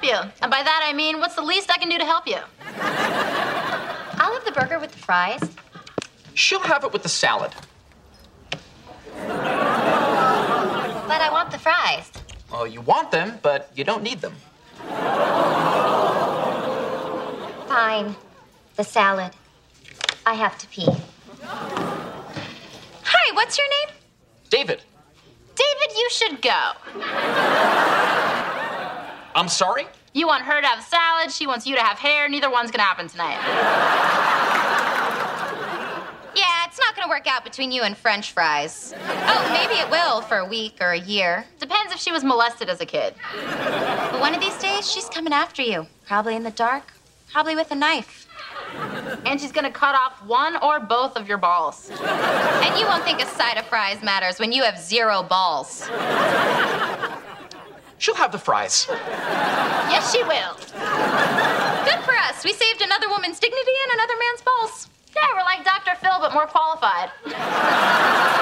you. And by that I mean, what's the least I can do to help you? I'll have the burger with the fries. She'll have it with the salad. But I want the fries. Oh, you want them, but you don't need them. Fine. The salad. I have to pee. Hi, what's your name? David. David, you should go. I'm sorry? You want her to have salad, she wants you to have hair. Neither one's gonna happen tonight. Yeah, it's not gonna work out between you and French fries. Oh, maybe it will for a week or a year. Depends if she was molested as a kid. But one of these days, she's coming after you. Probably in the dark, probably with a knife. And she's gonna cut off one or both of your balls. And you won't think a side of fries matters when you have 0 balls. She'll have the fries. Yes, she will. Good for us. We saved another woman's dignity and another man's balls. Yeah, we're like Dr. Phil, but more qualified.